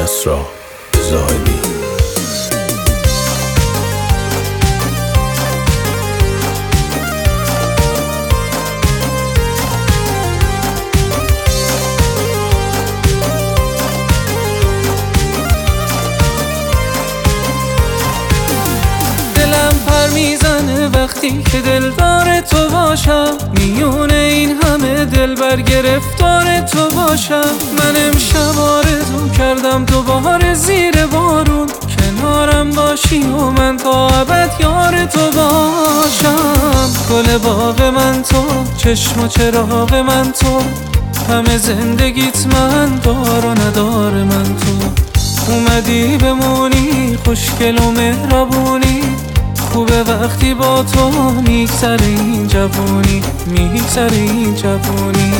کسری زاهدی. دلم پر میزنه وقتی که دلدار تو باشم، میونه این همه دلبر گرفتار تو باشم. من امشب آرزو کردم دوباره زیر بارون کنارم باشی و من تا ابد یار تو باشم. گل باغ من تو، چشم و چراغ من تو، همه زندگیت من دار و ندار من تو. اومدی بمونی خوشگل و مهربونی، خوبه وقتی با تو میگذره این جوونی، میگذره این جوونی.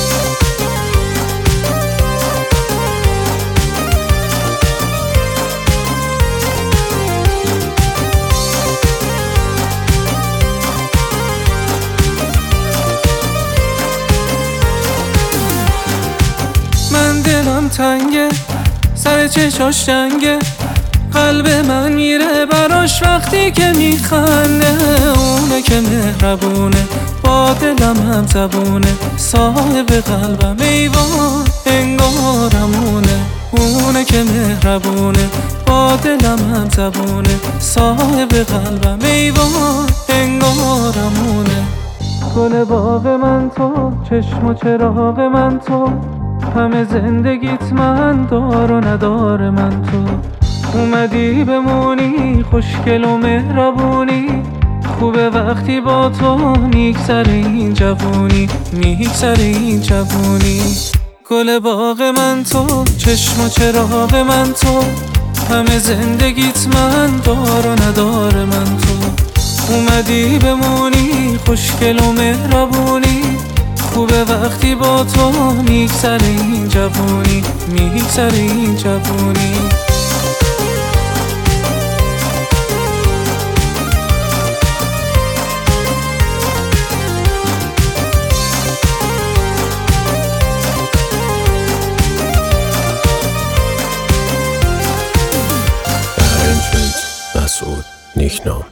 من دلم تنگه، سر چشاش جنگه، قلب من میره براش وقتی که میخنده. اونه که مهربونه با دلم هم زبونه، صاحب قلبم ایوان انگارمونه. اونه که مهربونه با دلم هم زبونه، صاحب قلبم ایوان انگارمونه. گل باغ من تو، چشم و چراغ من تو، همه زندگیت من دار و ندار من تو. اومدی بمونی خوشگل و مهربونی، خوبه وقتی با تو میگذره این جوونی، میگذره این جوونی. گل باغ من تو، چشم و چراغ من تو، همه زندگیت من دار و ندار من تو. اومدی بمونی خوشگل و مهربونی، خوبه وقتی با تو میگذره این جوونی، میگذره این جوونی. مسعود نیکنام.